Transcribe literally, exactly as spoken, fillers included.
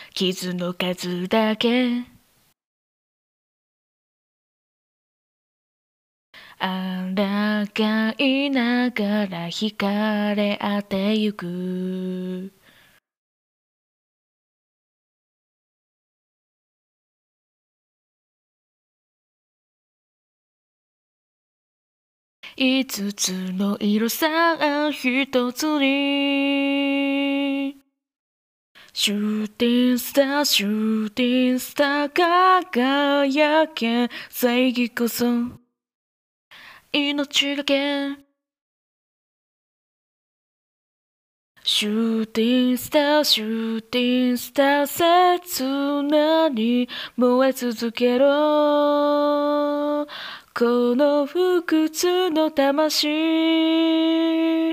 傷の数だけ抗いながら惹かれ合ってゆく五つの色さ一つにシューティングスターシューティングスター輝け正義こそ命がけシューティングスターシューティングスター切なに燃え続けろこの不屈の魂